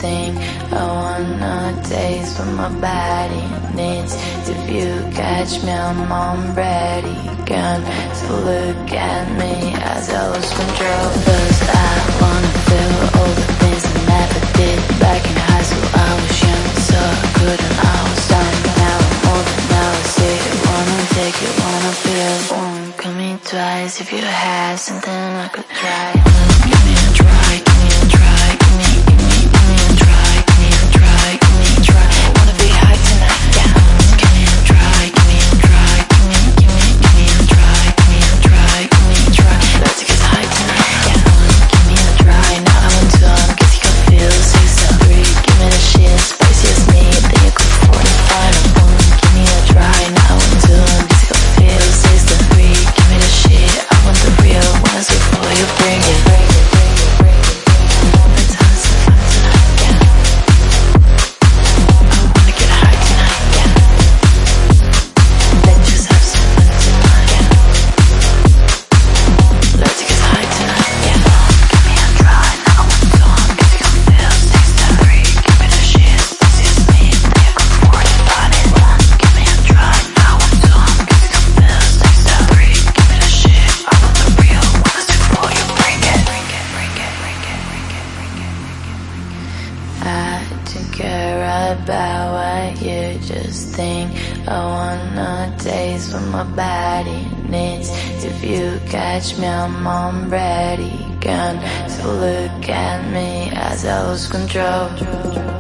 think I wanna taste what my body needs. If you catch me, I'm ready again. So look at me as I lose control. First I wanna feel all the things I never did. Back in high school I was young, so good and I was done. Now I'm older, now I see it. Wanna take it, wanna feel. Come me twice if you have something I could try. Give me a try, give me a try, give me a try, give me a try, give me a try. Wanna be high tonight, yeah. Give me a try, give me a try, give me a try, give me a try, give me a try. Let's get high tonight, yeah. Give me a try, now I want to, guess you can feel 6 and 3. Give me the shit, spicy as me, then you could afford to find a woman. Give me a try, now I want to, guess you can feel 6 and 3. Give me the shit, I want the real ones before you bring it. About what you just think. I wanna taste what my body needs. If you catch me, I'm ready again. So look at me as I lose control.